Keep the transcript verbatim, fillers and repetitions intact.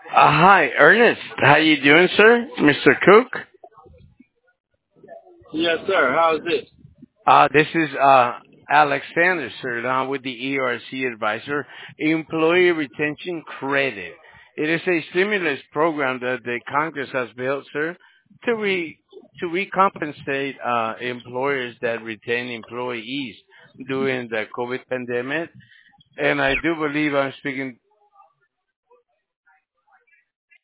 Uh, hi, Ernest. How you doing, sir? mister Cook? Yes, sir. How is it? Uh, this is uh, Alexander, sir, and I'm with the E R C advisor, Employee Retention Credit. It is a stimulus program that the Congress has built, sir, to re to recompensate uh, employers that retain employees during the COVID pandemic. And I do believe I'm speaking